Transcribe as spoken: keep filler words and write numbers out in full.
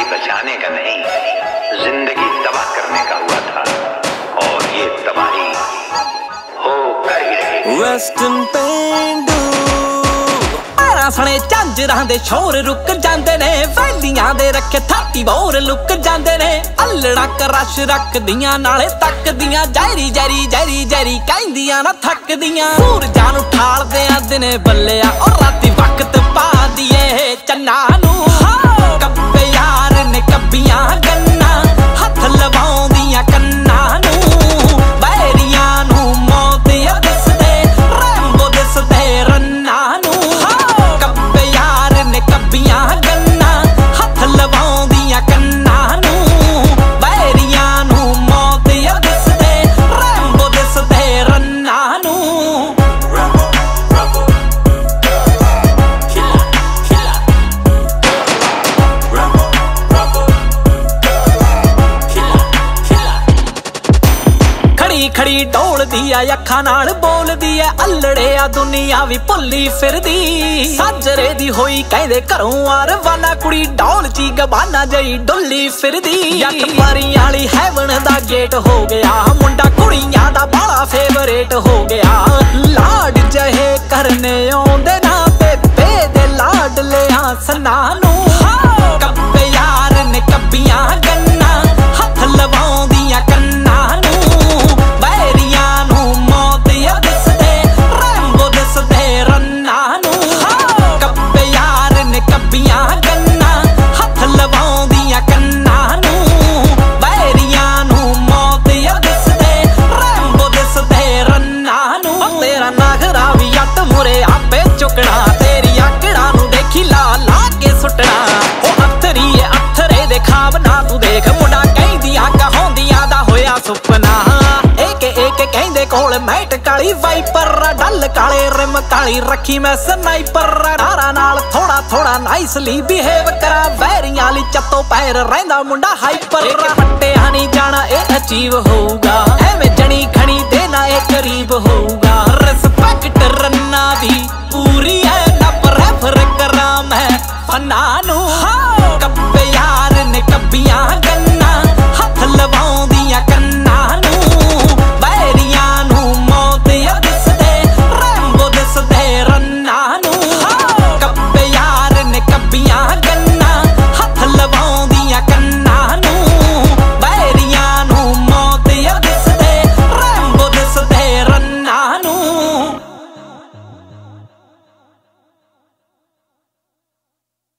बचाने का नहीं, जिंदगी तबाह करने का हुआ था और ये तबाही हो कर ही रहेगी। वेस्टर्न पेंडू सने झांजरां दे शोर रुक जांदे ने, वैलियां दे रखे थाती बोर लुक जांदे ने, अल्लड़ा क्रश रखदियां नाले तकदियां, जैरी जैरी जैरी जैरी कहंदियां ना थकदियां। सूरजां नूं ठालदे आ दिने बल्लिया और राती वक्त पा दिए चन्ना नूं। कब्बे यार ने कब्बियां गन्ना, हथ लवाउंदियां कन्ना नूं, बैरियां नूं मौत या दिसदे रैंबो दिसदे रन्ना नूं। कब्बियां गन्ना, हथ लवाउंदियां कन्ना नूं, बैरियां नूं मौत या दिसदे रैंबो दिसदे रन्ना नूं। खड़ी खड़ी ढोलदी आ अखां नाल बोलदी ऐ, अल्लड़े आ दुनिया भी भुल्ली फिरदी। साजरे दी होई कहंदे घरों आ रवाना, कुड़ी ढोल ची गबाना जई डुल्ली फिरदी। अठ परियां वाली हैवन दा गेट हो गया, मुंडा कुड़ियां दा बड़ा फेवरेट हो गया। लाड जहे करने आउंदे ना बेबे दे लाडले हसना नूं। कब्बे यार ने कब्बियां गन्ना, हथ लवाउंदियां कन्ना नूं, बैरियां नूं मौत या दिसदे रैंबो दिसदे रन्ना नूं। कब्बे यार ने कब्बियां गन्ना, हथ लवाउंदियां कन्ना नूं, बैरियां नूं मौत या दिसदे रैंबो दिसदे रन्ना नूं। तेरा नागरा भी अट मुरे आपे चुकना, तेरी आकड़ा नूं देखी ला ला के सुटना। ओ अथरी ए अथरे दे खाब ना तू देख, मुंडा कहंदियां कहाउंदियां दा होया सुपना। एक एक कहंदे कोल मैट काली वाइपर, डल काले रिम काली रखी मैं स्नाइपर। डारा नाल थोड़ा थोड़ा नाइसली बिहेव करा, वैरियां ली चत्तो पैर रहिंदा मुंडा हाइपर। पट्टे हनी जाना ए अचीव होऊगा, एवें जनी खनी देना ए करीब होऊगा। रिस्पेक्ट रन्ना दी पूरी है ना, प्रेफर करा मैं फन्ना नूं।